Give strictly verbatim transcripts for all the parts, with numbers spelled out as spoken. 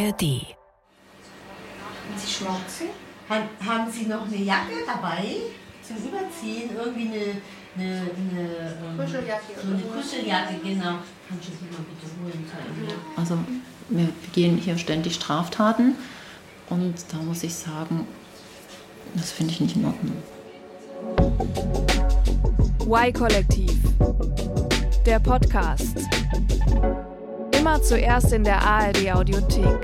R D. Sie schwarze? Haben Sie noch eine Jacke dabei zum Überziehen? Irgendwie eine, eine, eine, ähm, Kuscheljacke. So eine Kuscheljacke, genau. Kannst du sie mal bitte holen? Mhm. Also wir begehen hier ständig Straftaten und da muss ich sagen, das finde ich nicht in Ordnung. Y-Kollektiv. Der Podcast. Immer zuerst in der A R D Audiothek.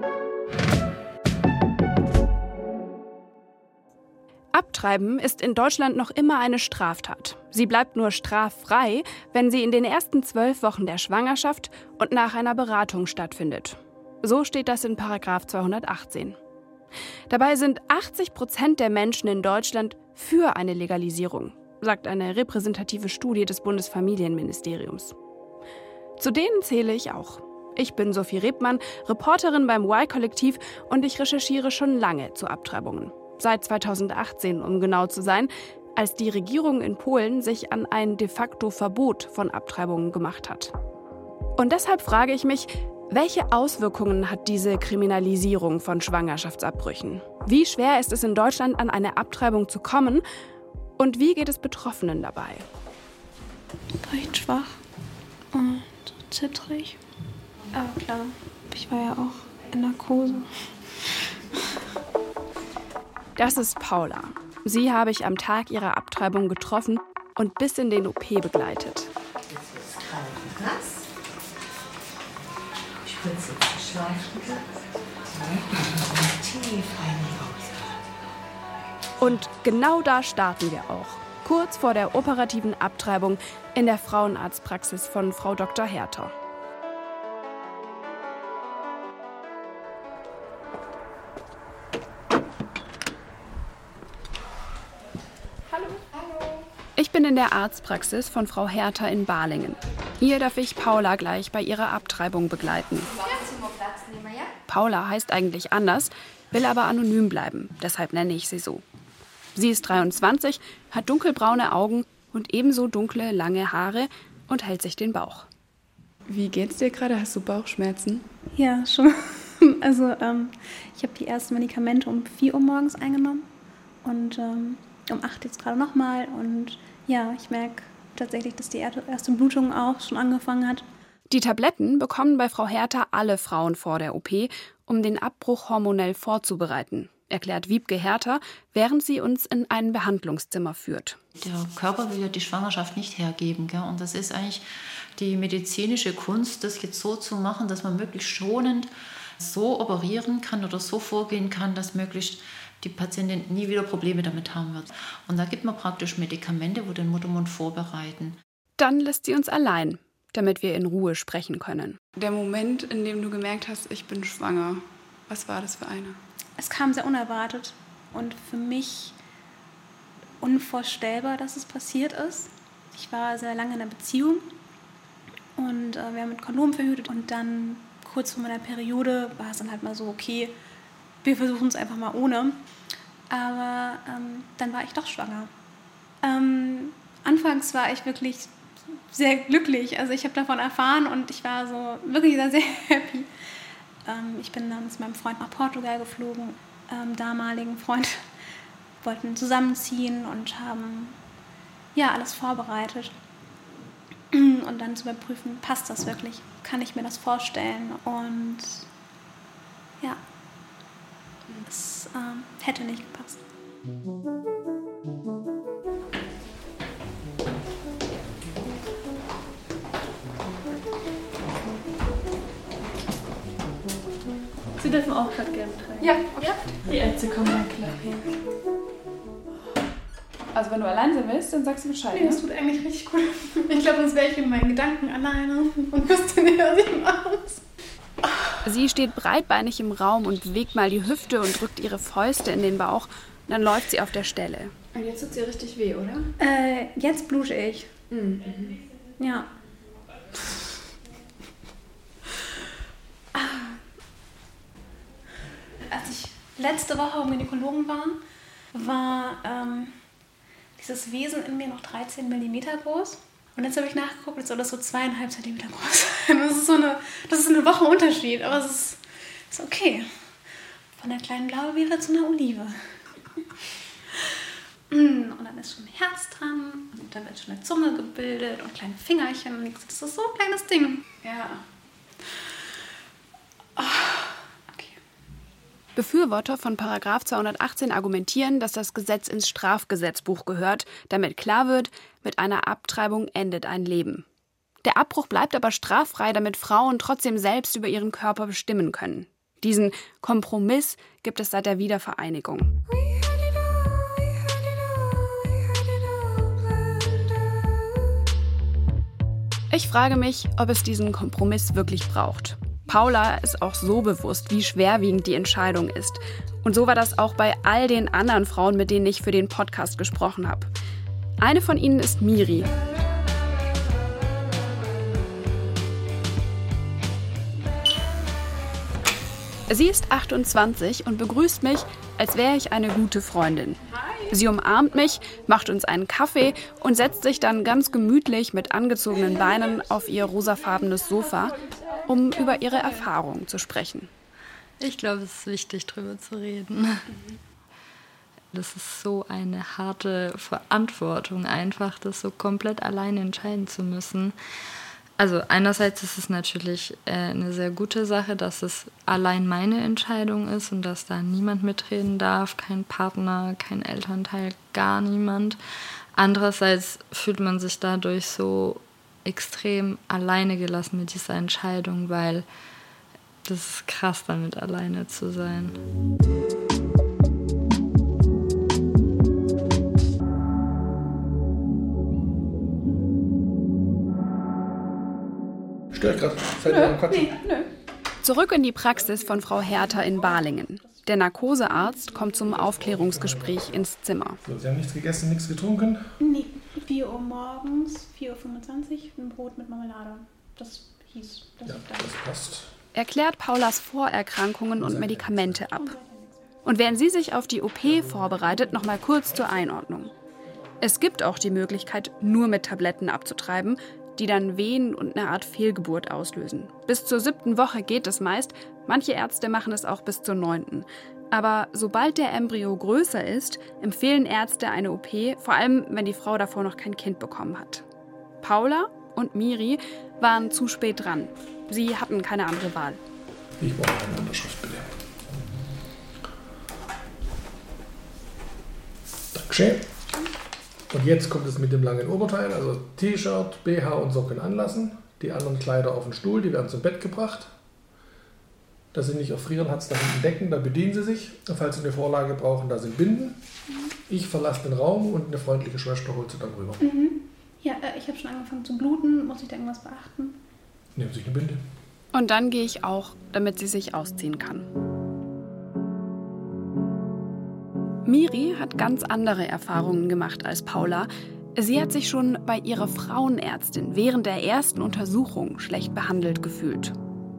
Abtreiben ist in Deutschland noch immer eine Straftat. Sie bleibt nur straffrei, wenn sie in den ersten zwölf Wochen der Schwangerschaft und nach einer Beratung stattfindet. So steht das in Paragraph zweihundertachtzehn. Dabei sind achtzig Prozent der Menschen in Deutschland für eine Legalisierung, sagt eine repräsentative Studie des Bundesfamilienministeriums. Zu denen zähle ich auch. Ich bin Sophie Rebmann, Reporterin beim Y-Kollektiv und ich recherchiere schon lange zu Abtreibungen. Seit zweitausendachtzehn, um genau zu sein, als die Regierung in Polen sich an ein de facto Verbot von Abtreibungen gemacht hat. Und deshalb frage ich mich, welche Auswirkungen hat diese Kriminalisierung von Schwangerschaftsabbrüchen? Wie schwer ist es in Deutschland, an eine Abtreibung zu kommen? Und wie geht es Betroffenen dabei? Recht schwach und zittrig. Aber klar, ich war ja auch in Narkose. Das ist Paula. Sie habe ich am Tag ihrer Abtreibung getroffen und bis in den O P begleitet. Jetzt wird es kalt und nass. Ich spritze jetzt die Schleifmittel. Tief ein raus. Und genau da starten wir auch. Kurz vor der operativen Abtreibung in der Frauenarztpraxis von Frau Doktor Herter. Ich bin in der Arztpraxis von Frau Herter in Balingen. Hier darf ich Paula gleich bei ihrer Abtreibung begleiten. Paula heißt eigentlich anders, will aber anonym bleiben, deshalb nenne ich sie so. Sie ist dreiundzwanzig, hat dunkelbraune Augen und ebenso dunkle, lange Haare und hält sich den Bauch. Wie geht's dir gerade? Hast du Bauchschmerzen? Ja, schon. Also ähm, ich habe die ersten Medikamente um vier Uhr morgens eingenommen und ähm, um acht jetzt gerade nochmal. Und ja, ich merke tatsächlich, dass die erste Blutung auch schon angefangen hat. Die Tabletten bekommen bei Frau Herter alle Frauen vor der O P, um den Abbruch hormonell vorzubereiten, erklärt Wiebke Herter, während sie uns in ein Behandlungszimmer führt. Der Körper will ja die Schwangerschaft nicht hergeben, gell? Und das ist eigentlich die medizinische Kunst, das jetzt so zu machen, dass man möglichst schonend so operieren kann oder so vorgehen kann, dass möglichst die Patientin nie wieder Probleme damit haben wird. Und da gibt man praktisch Medikamente, wo den Muttermund vorbereiten. Dann lässt sie uns allein, damit wir in Ruhe sprechen können. Der Moment, in dem du gemerkt hast, ich bin schwanger, was war das für eine? Es kam sehr unerwartet und für mich unvorstellbar, dass es passiert ist. Ich war sehr lange in einer Beziehung und äh, wir haben mit Kondom verhütet. Und dann kurz vor meiner Periode war es dann halt mal so, okay, wir versuchen es einfach mal ohne. Aber ähm, dann war ich doch schwanger. Ähm, anfangs war ich wirklich sehr glücklich. Also ich habe davon erfahren und ich war so wirklich sehr, sehr happy. Ähm, ich bin dann mit meinem Freund nach Portugal geflogen. Ähm, damaligen Freund wollten zusammenziehen und haben ja alles vorbereitet. Und dann zu überprüfen, passt das wirklich? Kann ich mir das vorstellen? Und ja, es ähm, hätte nicht gepasst. Sie dürfen auch gerade gerne trinken. Ja, okay. Die Ärzte kommen dann klar her. Also wenn du allein sein willst, dann sagst du Bescheid. Nee, das tut eigentlich richtig gut. Ich glaube, sonst wäre ich in meinen Gedanken alleine und wüsste nicht, was ich mache. Sie steht breitbeinig im Raum und bewegt mal die Hüfte und drückt ihre Fäuste in den Bauch. Dann läuft sie auf der Stelle. Und jetzt tut sie richtig weh, oder? Äh, jetzt blute ich. Mhm. Ja. Als ich letzte Woche beim Gynäkologen war, war ähm, dieses Wesen in mir noch dreizehn Millimeter groß. Und jetzt habe ich nachgeguckt, jetzt soll das so zweieinhalb Zentimeter groß sein. Das ist so eine, das ist eine Woche Unterschied, aber es ist So, okay. Von der kleinen Blaubeere zu einer Olive. Und dann ist schon ein Herz dran und dann wird schon eine Zunge gebildet und kleine Fingerchen. Das ist so ein kleines Ding. Ja. Oh, okay. Befürworter von Paragraph zweihundertachtzehn argumentieren, dass das Gesetz ins Strafgesetzbuch gehört, damit klar wird, mit einer Abtreibung endet ein Leben. Der Abbruch bleibt aber straffrei, damit Frauen trotzdem selbst über ihren Körper bestimmen können. Diesen Kompromiss gibt es seit der Wiedervereinigung. Ich frage mich, ob es diesen Kompromiss wirklich braucht. Paula ist auch so bewusst, wie schwerwiegend die Entscheidung ist. Und so war das auch bei all den anderen Frauen, mit denen ich für den Podcast gesprochen habe. Eine von ihnen ist Miri. Sie ist achtundzwanzig und begrüßt mich, als wäre ich eine gute Freundin. Sie umarmt mich, macht uns einen Kaffee und setzt sich dann ganz gemütlich mit angezogenen Beinen auf ihr rosafarbenes Sofa, um über ihre Erfahrungen zu sprechen. Ich glaube, es ist wichtig, darüber zu reden. Das ist so eine harte Verantwortung, einfach das so komplett alleine entscheiden zu müssen. Also einerseits ist es natürlich äh, eine sehr gute Sache, dass es allein meine Entscheidung ist und dass da niemand mitreden darf, kein Partner, kein Elternteil, gar niemand. Andererseits fühlt man sich dadurch so extrem alleine gelassen mit dieser Entscheidung, weil das ist krass, damit alleine zu sein. Stört gerade. Seid ihr am Quatschen? Nee, nö. Zurück in die Praxis von Frau Herter in Balingen. Der Narkosearzt kommt zum Aufklärungsgespräch ins Zimmer. So, Sie haben nichts gegessen, nichts getrunken? Nee, vier Uhr morgens, vier Uhr fünfundzwanzig, ein Brot mit Marmelade. Das hieß, das Ja, ist da. das passt. Erklärt Paulas Vorerkrankungen und Medikamente ab. Und während sie sich auf die O P vorbereitet, noch mal kurz zur Einordnung. Es gibt auch die Möglichkeit, nur mit Tabletten abzutreiben, die dann Wehen und eine Art Fehlgeburt auslösen. Bis zur siebten Woche geht es meist, manche Ärzte machen es auch bis zur neunten. Aber sobald der Embryo größer ist, empfehlen Ärzte eine O P, vor allem wenn die Frau davor noch kein Kind bekommen hat. Paula und Miri waren zu spät dran. Sie hatten keine andere Wahl. Ich brauche eine Unterschrift, bitte. Dankeschön. Und jetzt kommt es mit dem langen Oberteil, also T-Shirt, B H und Socken anlassen. Die anderen Kleider auf den Stuhl, die werden zum Bett gebracht. Dass sie nicht erfrieren, hat es da hinten Decken, da bedienen sie sich. Und falls sie eine Vorlage brauchen, da sind Binden. Ich verlasse den Raum und eine freundliche Schwester holt sie dann rüber. Mhm. Ja, äh, ich habe schon angefangen zu bluten. Muss ich da irgendwas beachten? Nehmen Sie eine Binde. Und dann gehe ich auch, damit sie sich ausziehen kann. Miri hat ganz andere Erfahrungen gemacht als Paula. Sie hat sich schon bei ihrer Frauenärztin während der ersten Untersuchung schlecht behandelt gefühlt.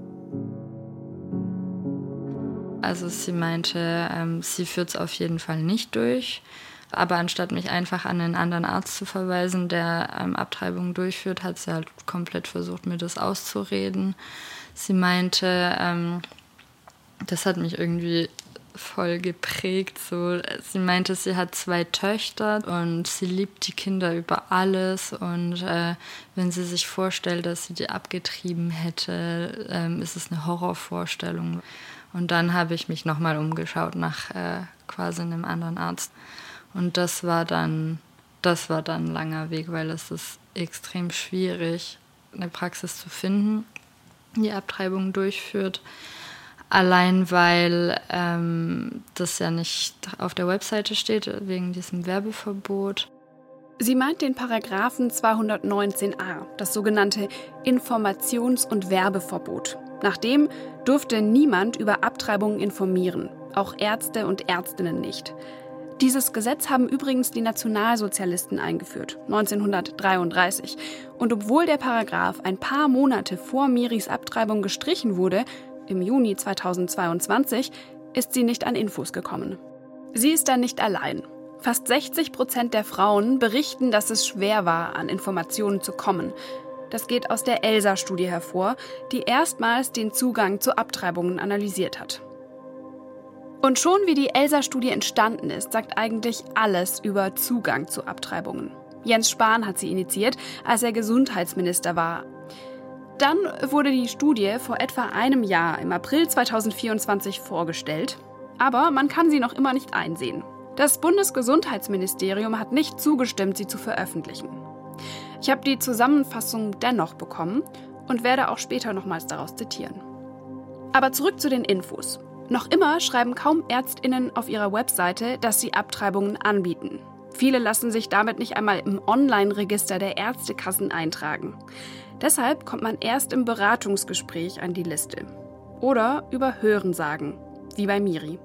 Also sie meinte, ähm, sie führt es auf jeden Fall nicht durch. Aber anstatt mich einfach an einen anderen Arzt zu verweisen, der ähm, Abtreibungen durchführt, hat sie halt komplett versucht, mir das auszureden. Sie meinte, ähm, das hat mich irgendwie voll geprägt. So. Sie meinte, sie hat zwei Töchter und sie liebt die Kinder über alles. Und äh, wenn sie sich vorstellt, dass sie die abgetrieben hätte, ähm, ist es eine Horrorvorstellung. Und dann habe ich mich nochmal umgeschaut nach äh, quasi einem anderen Arzt. Und das war dann, das war dann ein langer Weg, weil es ist extrem schwierig, eine Praxis zu finden, die Abtreibung durchführt. Allein weil ähm, das ja nicht auf der Webseite steht, wegen diesem Werbeverbot. Sie meint den Paragraphen zweihundertneunzehn a, das sogenannte Informations- und Werbeverbot. Nach dem durfte niemand über Abtreibungen informieren, auch Ärzte und Ärztinnen nicht. Dieses Gesetz haben übrigens die Nationalsozialisten eingeführt, neunzehnhundertdreiunddreißig. Und obwohl der Paragraph ein paar Monate vor Miris Abtreibung gestrichen wurde, im Juni zweitausendzweiundzwanzig, ist sie nicht an Infos gekommen. Sie ist dann nicht allein. Fast sechzig Prozent der Frauen berichten, dass es schwer war, an Informationen zu kommen. Das geht aus der ELSA-Studie hervor, die erstmals den Zugang zu Abtreibungen analysiert hat. Und schon wie die ELSA-Studie entstanden ist, sagt eigentlich alles über Zugang zu Abtreibungen. Jens Spahn hat sie initiiert, als er Gesundheitsminister war. Dann wurde die Studie vor etwa einem Jahr, im April zweitausendvierundzwanzig, vorgestellt. Aber man kann sie noch immer nicht einsehen. Das Bundesgesundheitsministerium hat nicht zugestimmt, sie zu veröffentlichen. Ich habe die Zusammenfassung dennoch bekommen und werde auch später nochmals daraus zitieren. Aber zurück zu den Infos. Noch immer schreiben kaum ÄrztInnen auf ihrer Webseite, dass sie Abtreibungen anbieten. Viele lassen sich damit nicht einmal im Online-Register der Ärztekassen eintragen. Deshalb kommt man erst im Beratungsgespräch an die Liste. Oder über Hörensagen, wie bei Miri.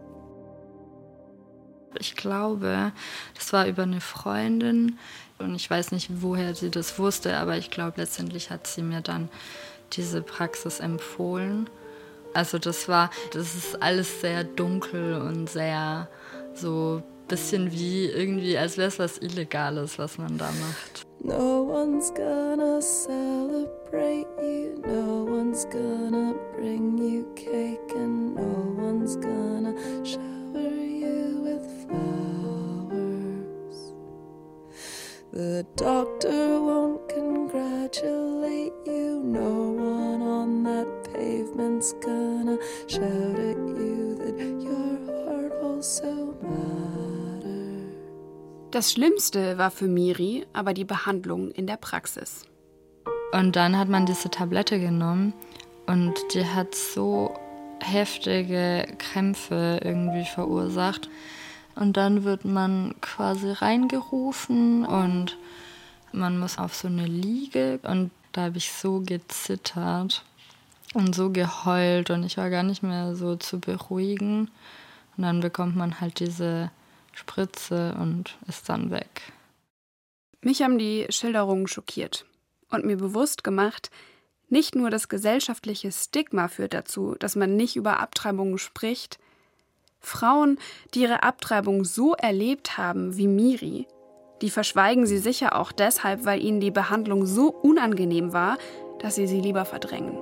Ich glaube, das war über eine Freundin und ich weiß nicht, woher sie das wusste, aber ich glaube, letztendlich hat sie mir dann diese Praxis empfohlen. Also das war, das ist alles sehr dunkel und sehr so ein bisschen wie irgendwie, als wäre es was Illegales, was man da macht. No one's gonna celebrate you, no one's gonna bring you cake and no one's gonna shower you with flowers. The doctor won't congratulate you, no one on that pavement's gonna shout at you that your heart also matters. Das Schlimmste war für Miri aber die Behandlung in der Praxis. Und dann hat man diese Tablette genommen und die hat so heftige Krämpfe irgendwie verursacht. Und dann wird man quasi reingerufen und man muss auf so eine Liege. Und da habe ich so gezittert und so geheult und ich war gar nicht mehr so zu beruhigen. Und dann bekommt man halt diese Spritze und ist dann weg. Mich haben die Schilderungen schockiert und mir bewusst gemacht, nicht nur das gesellschaftliche Stigma führt dazu, dass man nicht über Abtreibungen spricht. Frauen, die ihre Abtreibung so erlebt haben wie Miri, die verschweigen sie sicher auch deshalb, weil ihnen die Behandlung so unangenehm war, dass sie sie lieber verdrängen.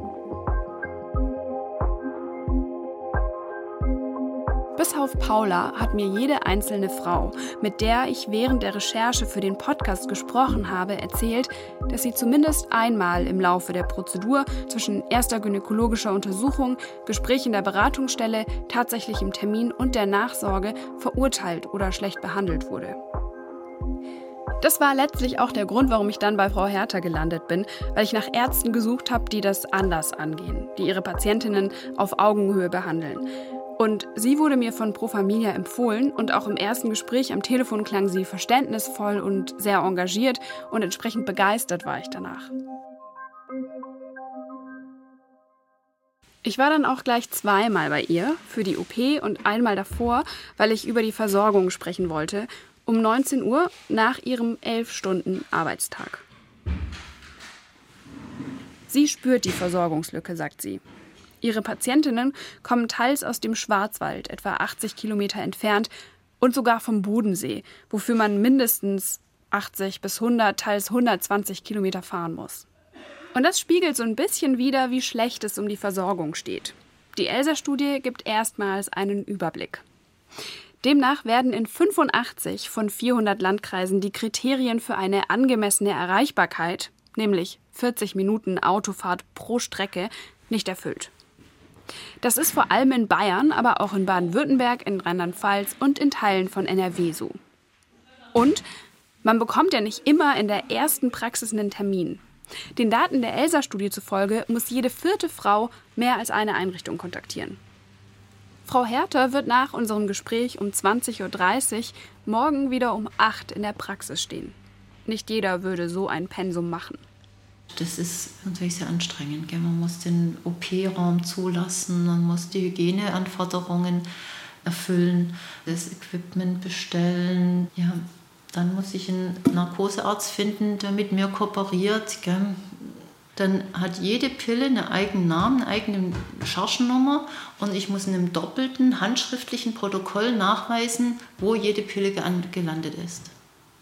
Bis auf Paula hat mir jede einzelne Frau, mit der ich während der Recherche für den Podcast gesprochen habe, erzählt, dass sie zumindest einmal im Laufe der Prozedur zwischen erster gynäkologischer Untersuchung, Gespräch in der Beratungsstelle, tatsächlichem Termin und der Nachsorge verurteilt oder schlecht behandelt wurde. Das war letztlich auch der Grund, warum ich dann bei Frau Herter gelandet bin, weil ich nach Ärzten gesucht habe, die das anders angehen, die ihre Patientinnen auf Augenhöhe behandeln. Und sie wurde mir von Pro Familia empfohlen und auch im ersten Gespräch am Telefon klang sie verständnisvoll und sehr engagiert und entsprechend begeistert war ich danach. Ich war dann auch gleich zweimal bei ihr, für die O P und einmal davor, weil ich über die Versorgung sprechen wollte, um neunzehn Uhr nach ihrem elf Stunden Arbeitstag. Sie spürt die Versorgungslücke, sagt sie. Ihre Patientinnen kommen teils aus dem Schwarzwald, etwa achtzig Kilometer entfernt, und sogar vom Bodensee, wofür man mindestens achtzig bis hundert, teils hundertzwanzig Kilometer fahren muss. Und das spiegelt so ein bisschen wider, wie schlecht es um die Versorgung steht. Die ELSA-Studie gibt erstmals einen Überblick. Demnach werden in fünfundachtzig von vierhundert Landkreisen die Kriterien für eine angemessene Erreichbarkeit, nämlich vierzig Minuten Autofahrt pro Strecke, nicht erfüllt. Das ist vor allem in Bayern, aber auch in Baden-Württemberg, in Rheinland-Pfalz und in Teilen von N R W so. Und man bekommt ja nicht immer in der ersten Praxis einen Termin. Den Daten der ELSA-Studie zufolge muss jede vierte Frau mehr als eine Einrichtung kontaktieren. Frau Herter wird nach unserem Gespräch um zwanzig Uhr dreißig morgen wieder um acht in der Praxis stehen. Nicht jeder würde so ein Pensum machen. Das ist natürlich sehr anstrengend. Gell? Man muss den O P-Raum zulassen, man muss die Hygieneanforderungen erfüllen, das Equipment bestellen. Ja, dann muss ich einen Narkosearzt finden, der mit mir kooperiert. Gell? Dann hat jede Pille einen eigenen Namen, eine eigene Chargennummer und ich muss in einem doppelten handschriftlichen Protokoll nachweisen, wo jede Pille gelandet ist.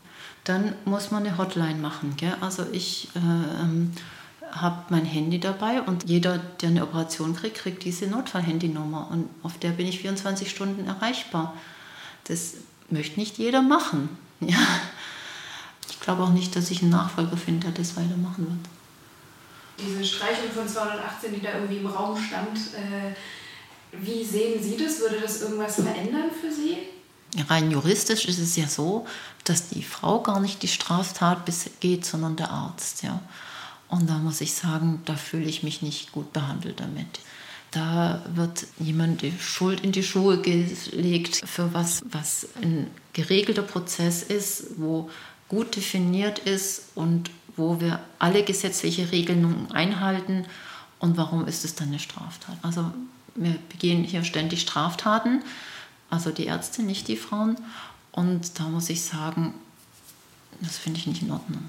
dann muss man eine Hotline machen. Gell? Also ich äh, habe mein Handy dabei und jeder, der eine Operation kriegt, kriegt diese Notfallhandynummer und auf der bin ich vierundzwanzig Stunden erreichbar. Das möchte nicht jeder machen. Ja. Ich glaube auch nicht, dass ich einen Nachfolger finde, der das weitermachen wird. Diese Streichung von zweihundertachtzehn, die da irgendwie im Raum stand, äh, wie sehen Sie das? Würde das irgendwas verändern für Sie? Rein juristisch ist es ja so, dass die Frau gar nicht die Straftat begeht, sondern der Arzt. Ja. Und da muss ich sagen, da fühle ich mich nicht gut behandelt damit. Da wird jemand die Schuld in die Schuhe gelegt für was, was ein geregelter Prozess ist, wo gut definiert ist und wo wir alle gesetzliche Regelungen einhalten. Und warum ist es dann eine Straftat? Also wir begehen hier ständig Straftaten, also die Ärzte, nicht die Frauen. Und da muss ich sagen, das finde ich nicht in Ordnung.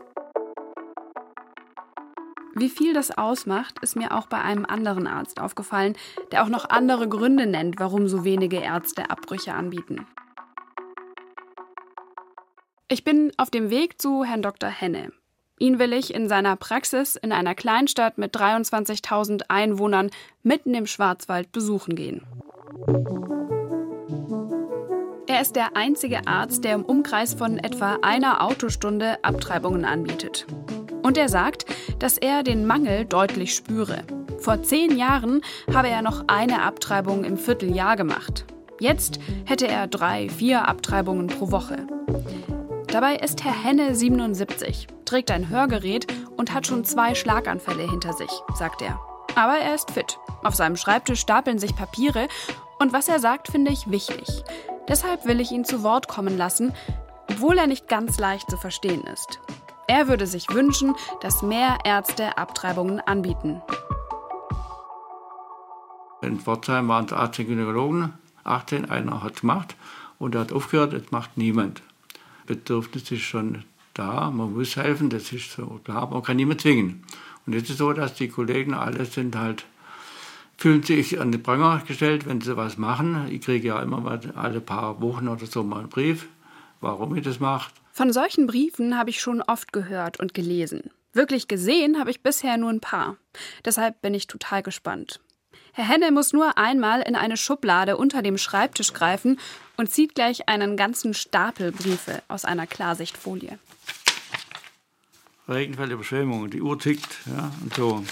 Wie viel das ausmacht, ist mir auch bei einem anderen Arzt aufgefallen, der auch noch andere Gründe nennt, warum so wenige Ärzte Abbrüche anbieten. Ich bin auf dem Weg zu Herrn Doktor Henne. Ihn will ich in seiner Praxis in einer Kleinstadt mit dreiundzwanzigtausend Einwohnern mitten im Schwarzwald besuchen gehen. Er ist der einzige Arzt, der im Umkreis von etwa einer Autostunde Abtreibungen anbietet. Und er sagt, dass er den Mangel deutlich spüre. Vor zehn Jahren habe er noch eine Abtreibung im Vierteljahr gemacht. Jetzt hätte er drei, vier Abtreibungen pro Woche. Dabei ist Herr Henne siebenundsiebzig, trägt ein Hörgerät und hat schon zwei Schlaganfälle hinter sich, sagt er. Aber er ist fit. Auf seinem Schreibtisch stapeln sich Papiere und was er sagt, finde ich wichtig. Deshalb will ich ihn zu Wort kommen lassen, obwohl er nicht ganz leicht zu verstehen ist. Er würde sich wünschen, dass mehr Ärzte Abtreibungen anbieten. In Pforzheim waren es achtzehn Gynäkologen, achtzehn, einer hat es gemacht und er hat aufgehört, das macht niemand. Bedürfnis ist schon da, man muss helfen, das ist so klar, man kann niemand zwingen. Und jetzt ist es so, dass die Kollegen alle sind halt, fühlen sich an den Pranger gestellt, wenn sie was machen. Ich kriege ja immer mal alle paar Wochen oder so mal einen Brief, warum ich das mache. Von solchen Briefen habe ich schon oft gehört und gelesen. Wirklich gesehen habe ich bisher nur ein paar. Deshalb bin ich total gespannt. Herr Henne muss nur einmal in eine Schublade unter dem Schreibtisch greifen und zieht gleich einen ganzen Stapel Briefe aus einer Klarsichtfolie. Regenfälle, Überschwemmungen, die Uhr tickt, ja, und so.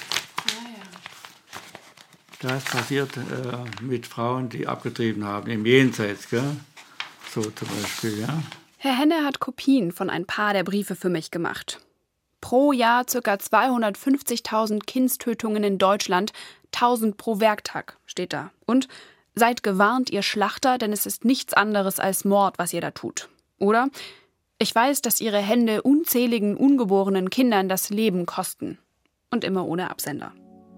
Das passiert äh, mit Frauen, die abgetrieben haben, im Jenseits, gell? So zum Beispiel, ja. Herr Henne hat Kopien von ein paar der Briefe für mich gemacht. Pro Jahr ca. zweihundertfünfzigtausend Kindstötungen in Deutschland, tausend pro Werktag, steht da. Und seid gewarnt, ihr Schlachter, denn es ist nichts anderes als Mord, was ihr da tut. Oder? Ich weiß, dass ihre Hände unzähligen ungeborenen Kindern das Leben kosten. Und immer ohne Absender.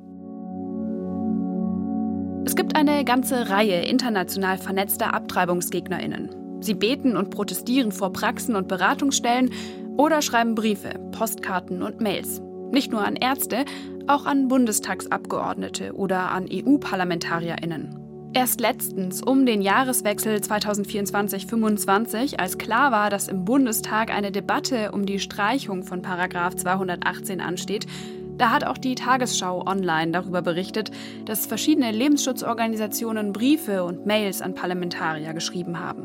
Es gibt eine ganze Reihe international vernetzter AbtreibungsgegnerInnen. Sie beten und protestieren vor Praxen und Beratungsstellen oder schreiben Briefe, Postkarten und Mails. Nicht nur an Ärzte, auch an Bundestagsabgeordnete oder an E U-ParlamentarierInnen. Erst letztens, um den Jahreswechsel zweitausendvierundzwanzig fünfundzwanzig, als klar war, dass im Bundestag eine Debatte um die Streichung von Paragraph zweihundertachtzehn ansteht, da hat auch die Tagesschau online darüber berichtet, dass verschiedene Lebensschutzorganisationen Briefe und Mails an Parlamentarier geschrieben haben.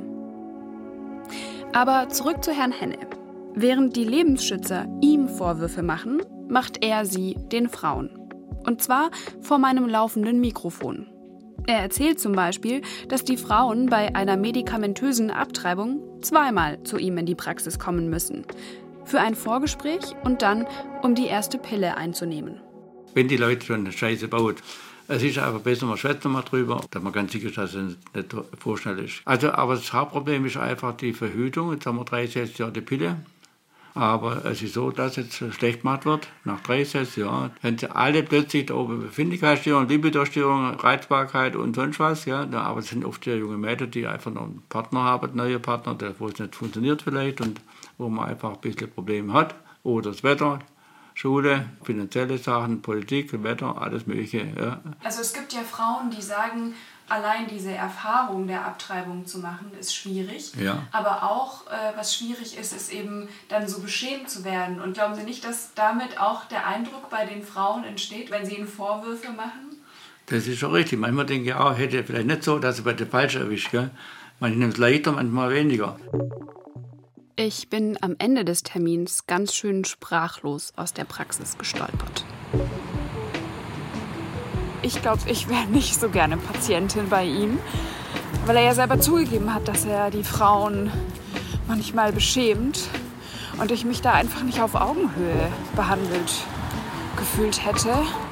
Aber zurück zu Herrn Henne. Während die Lebensschützer ihm Vorwürfe machen, macht er sie den Frauen. Und zwar vor meinem laufenden Mikrofon. Er erzählt zum Beispiel, dass die Frauen bei einer medikamentösen Abtreibung zweimal zu ihm in die Praxis kommen müssen. Für ein Vorgespräch und dann, um die erste Pille einzunehmen. Wenn die Leute schon eine Scheiße bauen, es ist einfach besser, man schwätzt mal drüber, dass man ganz sicher ist, dass es nicht vorschnell ist. Also, aber das Hauptproblem ist einfach die Verhütung. Jetzt haben wir dreiundsechzig Jahre die Pille. Aber es ist so, dass jetzt schlecht gemacht wird. Nach dreiundsechzig Jahren haben sie alle plötzlich da oben Befindlichkeitsstörungen, Libido-Störungen, Reizbarkeit und sonst was. Ja. Aber es sind oft die junge Mädchen, die einfach noch einen Partner haben, einen neuen Partner, wo es nicht funktioniert vielleicht und wo man einfach ein bisschen Probleme hat. Oder das Wetter, Schule, finanzielle Sachen, Politik, Wetter, alles Mögliche. Ja. Also es gibt ja Frauen, die sagen, allein diese Erfahrung der Abtreibung zu machen, ist schwierig. Ja. Aber auch, äh, was schwierig ist, ist eben dann so beschämt zu werden. Und glauben Sie nicht, dass damit auch der Eindruck bei den Frauen entsteht, wenn sie ihnen Vorwürfe machen? Das ist schon richtig. Manchmal denke ich auch, hätte vielleicht nicht so, dass sie bei der Falschen erwischt. Gell? Manche nimmt es leichter, manchmal weniger. Ich bin am Ende des Termins ganz schön sprachlos aus der Praxis gestolpert. Ich glaube, ich wäre nicht so gerne Patientin bei ihm, weil er ja selber zugegeben hat, dass er die Frauen manchmal beschämt und ich mich da einfach nicht auf Augenhöhe behandelt gefühlt hätte.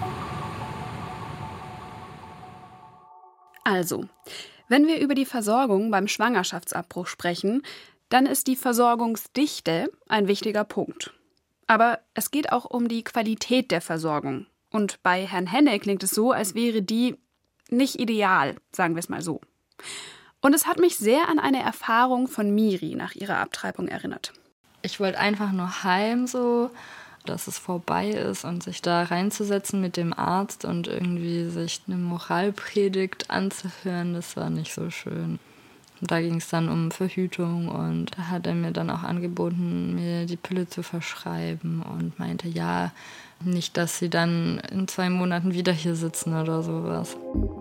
Also, wenn wir über die Versorgung beim Schwangerschaftsabbruch sprechen, dann ist die Versorgungsdichte ein wichtiger Punkt. Aber es geht auch um die Qualität der Versorgung. Und bei Herrn Henne klingt es so, als wäre die nicht ideal, sagen wir es mal so. Und es hat mich sehr an eine Erfahrung von Miri nach ihrer Abtreibung erinnert. Ich wollte einfach nur heim, so, dass es vorbei ist und sich da reinzusetzen mit dem Arzt und irgendwie sich eine Moralpredigt anzuhören, das war nicht so schön. Und da ging es dann um Verhütung und da hat er mir dann auch angeboten, mir die Pille zu verschreiben und meinte, ja, nicht, dass sie dann in zwei Monaten wieder hier sitzen oder sowas.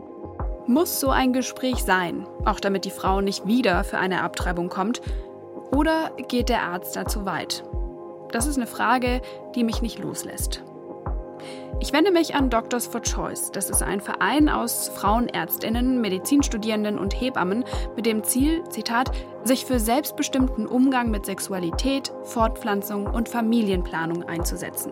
Muss so ein Gespräch sein, auch damit die Frau nicht wieder für eine Abtreibung kommt? Oder geht der Arzt da zu weit? Das ist eine Frage, die mich nicht loslässt. Ich wende mich an Doctors for Choice. Das ist ein Verein aus Frauenärztinnen, Medizinstudierenden und Hebammen mit dem Ziel, Zitat, sich für selbstbestimmten Umgang mit Sexualität, Fortpflanzung und Familienplanung einzusetzen.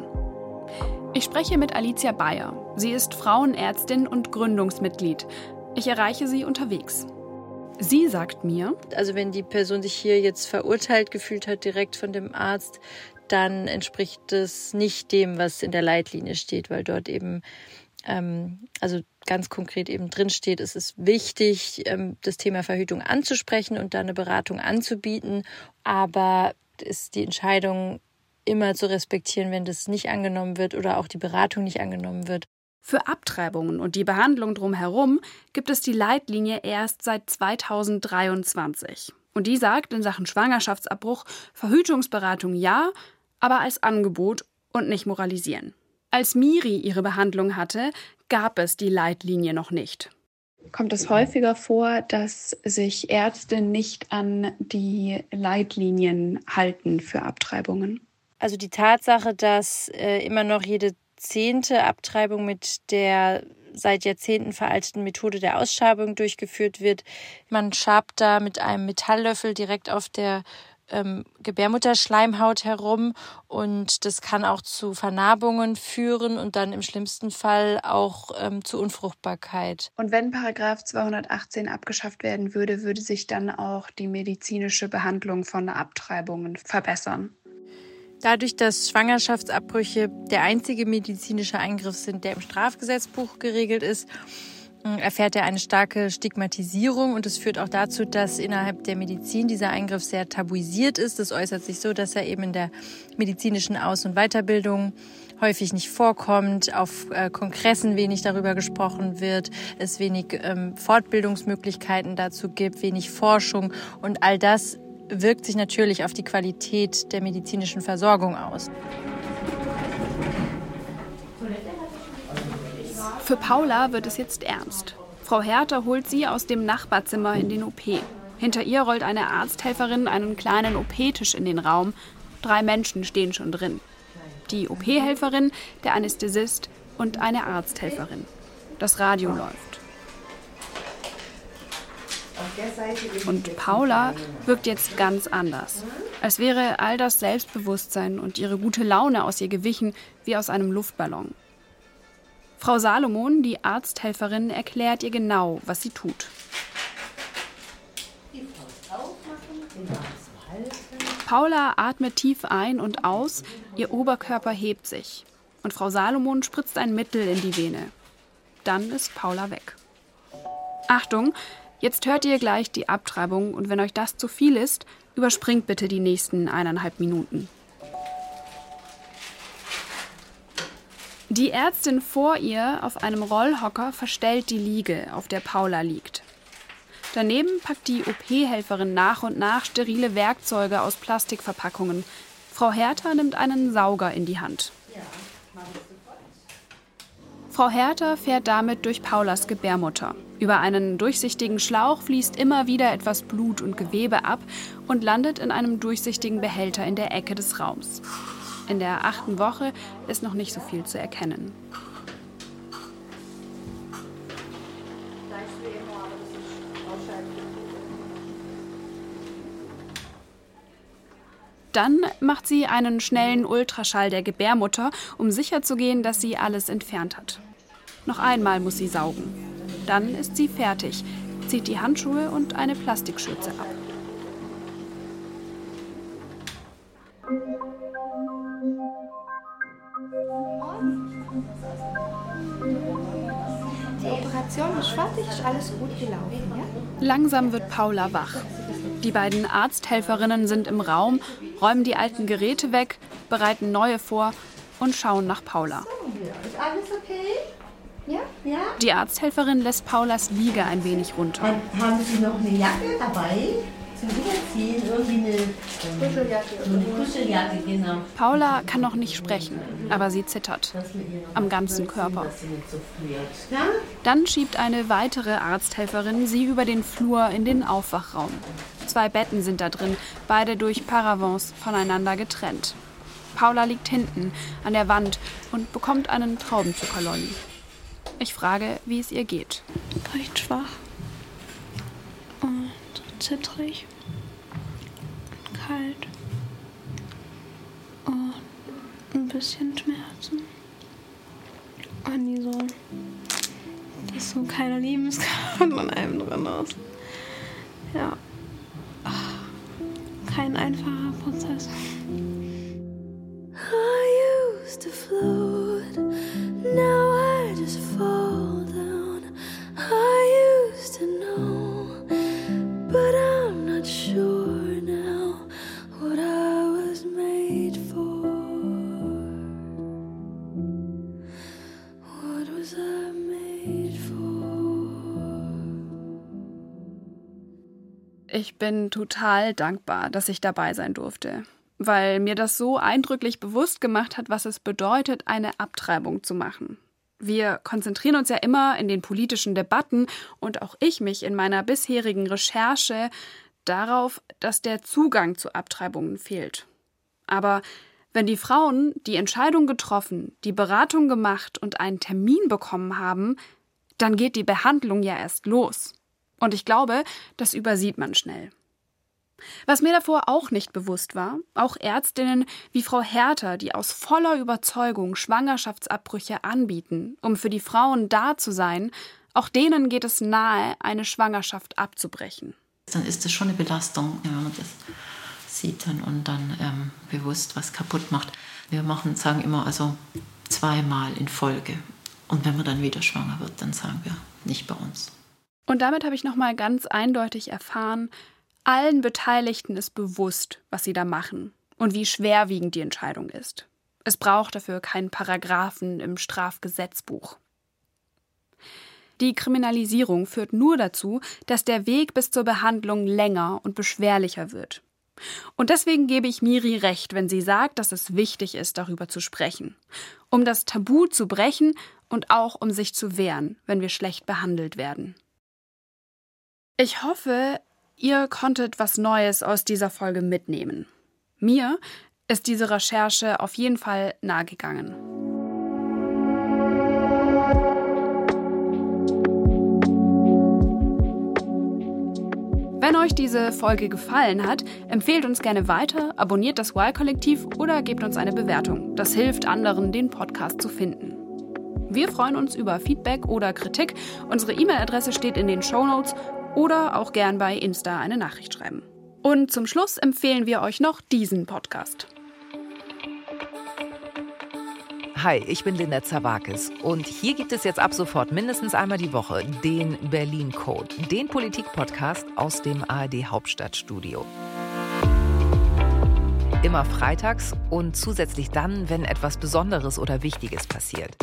Ich spreche mit Alicia Bayer. Sie ist Frauenärztin und Gründungsmitglied. Ich erreiche sie unterwegs. Sie sagt mir, also wenn die Person sich hier jetzt verurteilt gefühlt hat direkt von dem Arzt, dann entspricht es nicht dem, was in der Leitlinie steht, weil dort eben, ähm, also ganz konkret eben drin steht, es ist wichtig, ähm, das Thema Verhütung anzusprechen und da eine Beratung anzubieten, aber ist die Entscheidung immer zu respektieren, wenn das nicht angenommen wird oder auch die Beratung nicht angenommen wird. Für Abtreibungen und die Behandlung drumherum gibt es die Leitlinie erst seit zweitausenddreiundzwanzig. Und die sagt in Sachen Schwangerschaftsabbruch, Verhütungsberatung ja, aber als Angebot und nicht moralisieren. Als Miri ihre Behandlung hatte, gab es die Leitlinie noch nicht. Kommt es häufiger vor, dass sich Ärzte nicht an die Leitlinien halten für Abtreibungen? Also die Tatsache, dass äh, immer noch jede zehnte Abtreibung mit der seit Jahrzehnten veralteten Methode der Ausschabung durchgeführt wird. Man schabt da mit einem Metalllöffel direkt auf der ähm, Gebärmutterschleimhaut herum und das kann auch zu Vernarbungen führen und dann im schlimmsten Fall auch ähm, zu Unfruchtbarkeit. Und wenn Paragraph zweihundertachtzehn abgeschafft werden würde, würde sich dann auch die medizinische Behandlung von Abtreibungen verbessern? Dadurch, dass Schwangerschaftsabbrüche der einzige medizinische Eingriff sind, der im Strafgesetzbuch geregelt ist, erfährt er eine starke Stigmatisierung und es führt auch dazu, dass innerhalb der Medizin dieser Eingriff sehr tabuisiert ist. Das äußert sich so, dass er eben in der medizinischen Aus- und Weiterbildung häufig nicht vorkommt, auf äh, Kongressen wenig darüber gesprochen wird, es wenig ähm, Fortbildungsmöglichkeiten dazu gibt, wenig Forschung und all das wirkt sich natürlich auf die Qualität der medizinischen Versorgung aus. Für Paula wird es jetzt ernst. Frau Herter holt sie aus dem Nachbarzimmer in den O P. Hinter ihr rollt eine Arzthelferin einen kleinen O P-Tisch in den Raum. Drei Menschen stehen schon drin. Die O P-Helferin, der Anästhesist und eine Arzthelferin. Das Radio läuft. Und Paula wirkt jetzt ganz anders. Als wäre all das Selbstbewusstsein und ihre gute Laune aus ihr gewichen wie aus einem Luftballon. Frau Salomon, die Arzthelferin, erklärt ihr genau, was sie tut. Paula atmet tief ein und aus, ihr Oberkörper hebt sich. Und Frau Salomon spritzt ein Mittel in die Vene. Dann ist Paula weg. Achtung! Jetzt hört ihr gleich die Abtreibung und wenn euch das zu viel ist, überspringt bitte die nächsten eineinhalb Minuten. Die Ärztin vor ihr auf einem Rollhocker verstellt die Liege, auf der Paula liegt. Daneben packt die O P-Helferin nach und nach sterile Werkzeuge aus Plastikverpackungen. Frau Herter nimmt einen Sauger in die Hand. Frau Herter fährt damit durch Paulas Gebärmutter. Über einen durchsichtigen Schlauch fließt immer wieder etwas Blut und Gewebe ab und landet in einem durchsichtigen Behälter in der Ecke des Raums. In der achten Woche ist noch nicht so viel zu erkennen. Dann macht sie einen schnellen Ultraschall der Gebärmutter, um sicherzugehen, dass sie alles entfernt hat. Noch einmal muss sie saugen. Dann ist sie fertig, zieht die Handschuhe und eine Plastikschürze ab. Die Operation ist fertig, ist alles gut gelaufen, ja? Langsam wird Paula wach. Die beiden Arzthelferinnen sind im Raum, räumen die alten Geräte weg, bereiten neue vor und schauen nach Paula. Ist alles okay? Ja? Ja? Die Arzthelferin lässt Paulas Liege ein wenig runter. Haben Sie noch eine Jacke dabei? Zum Überziehen? Irgendwie eine Kuscheljacke. Eine Kuscheljacke, genau. Paula kann noch nicht sprechen, aber sie zittert. Am ganzen Körper. Dann schiebt eine weitere Arzthelferin sie über den Flur in den Aufwachraum. Zwei Betten sind da drin, beide durch Paravents voneinander getrennt. Paula liegt hinten an der Wand und bekommt einen Traubenzuckerlolli. Ich frage, wie es ihr geht. Recht schwach und zittrig, kalt und ein bisschen Schmerzen. Und die so, dass so keine Lebenskraft in einem drin ist. Ja, kein einfacher Prozess. I used to float, now I just fall down. I used to know, but I'm not sure now what I was made for. What was I made for? Ich bin total dankbar, dass ich dabei sein durfte, weil mir das so eindrücklich bewusst gemacht hat, was es bedeutet, eine Abtreibung zu machen. Wir konzentrieren uns ja immer in den politischen Debatten und auch ich mich in meiner bisherigen Recherche darauf, dass der Zugang zu Abtreibungen fehlt. Aber wenn die Frauen die Entscheidung getroffen, die Beratung gemacht und einen Termin bekommen haben, dann geht die Behandlung ja erst los. Und ich glaube, das übersieht man schnell. Was mir davor auch nicht bewusst war, auch Ärztinnen wie Frau Herter, die aus voller Überzeugung Schwangerschaftsabbrüche anbieten, um für die Frauen da zu sein, auch denen geht es nahe, eine Schwangerschaft abzubrechen. Dann ist das schon eine Belastung, wenn man das sieht dann und dann ähm, bewusst was kaputt macht. Wir machen, sagen immer also zweimal in Folge. Und wenn man dann wieder schwanger wird, dann sagen wir, nicht bei uns. Und damit habe ich nochmal ganz eindeutig erfahren, allen Beteiligten ist bewusst, was sie da machen und wie schwerwiegend die Entscheidung ist. Es braucht dafür keinen Paragraphen im Strafgesetzbuch. Die Kriminalisierung führt nur dazu, dass der Weg bis zur Behandlung länger und beschwerlicher wird. Und deswegen gebe ich Miri recht, wenn sie sagt, dass es wichtig ist, darüber zu sprechen. Um das Tabu zu brechen und auch um sich zu wehren, wenn wir schlecht behandelt werden. Ich hoffe, ihr konntet was Neues aus dieser Folge mitnehmen. Mir ist diese Recherche auf jeden Fall nahegegangen. Wenn euch diese Folge gefallen hat, empfehlt uns gerne weiter, abonniert das Y-Kollektiv oder gebt uns eine Bewertung. Das hilft anderen, den Podcast zu finden. Wir freuen uns über Feedback oder Kritik. Unsere E-Mail-Adresse steht in den Shownotes oder auch gern bei Insta eine Nachricht schreiben. Und zum Schluss empfehlen wir euch noch diesen Podcast. Hi, ich bin Linda Zawakis und hier gibt es jetzt ab sofort mindestens einmal die Woche den Berlin Code, den Politik-Podcast aus dem A R D Hauptstadtstudio. Immer freitags und zusätzlich dann, wenn etwas Besonderes oder Wichtiges passiert.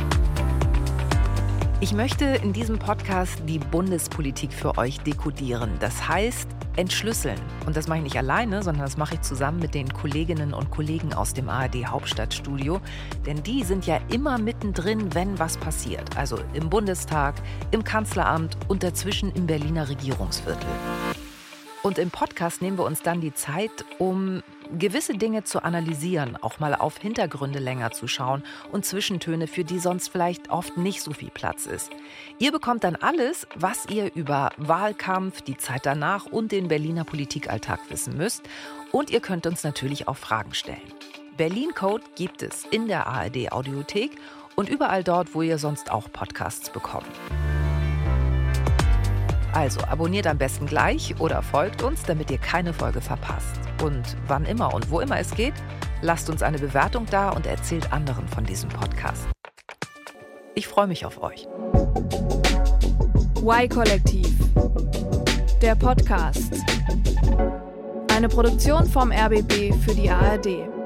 Ich möchte in diesem Podcast die Bundespolitik für euch dekodieren. Das heißt, entschlüsseln. Und das mache ich nicht alleine, sondern das mache ich zusammen mit den Kolleginnen und Kollegen aus dem A R D Hauptstadtstudio. Denn die sind ja immer mittendrin, wenn was passiert. Also im Bundestag, im Kanzleramt und dazwischen im Berliner Regierungsviertel. Und im Podcast nehmen wir uns dann die Zeit, um gewisse Dinge zu analysieren, auch mal auf Hintergründe länger zu schauen und Zwischentöne, für die sonst vielleicht oft nicht so viel Platz ist. Ihr bekommt dann alles, was ihr über Wahlkampf, die Zeit danach und den Berliner Politikalltag wissen müsst. Und ihr könnt uns natürlich auch Fragen stellen. Berlin Code gibt es in der A R D Audiothek und überall dort, wo ihr sonst auch Podcasts bekommt. Also abonniert am besten gleich oder folgt uns, damit ihr keine Folge verpasst. Und wann immer und wo immer es geht, lasst uns eine Bewertung da und erzählt anderen von diesem Podcast. Ich freue mich auf euch. Y-Kollektiv. Der Podcast. Eine Produktion vom R B B für die A R D.